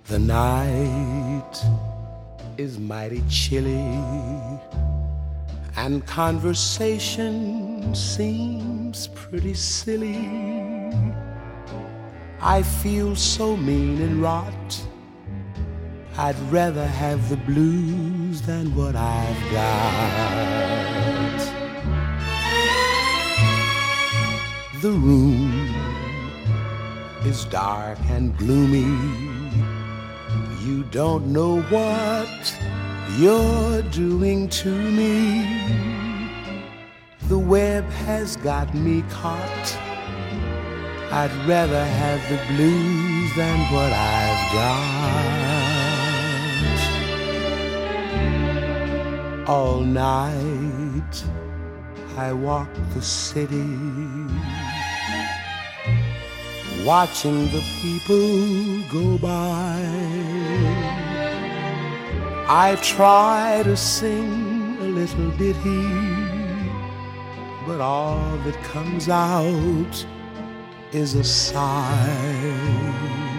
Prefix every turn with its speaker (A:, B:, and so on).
A: The night is mighty chilly, and conversation seems pretty silly. I feel so mean and rot, I'd rather have the blues than what I've got. The room is dark and gloomy. You don't know what you're doing to me. The web has got me caught. I'd rather have the blues than what I've got. All night I walk the city, watching the people go by. I try to sing a little ditty, but all that comes out is a sigh.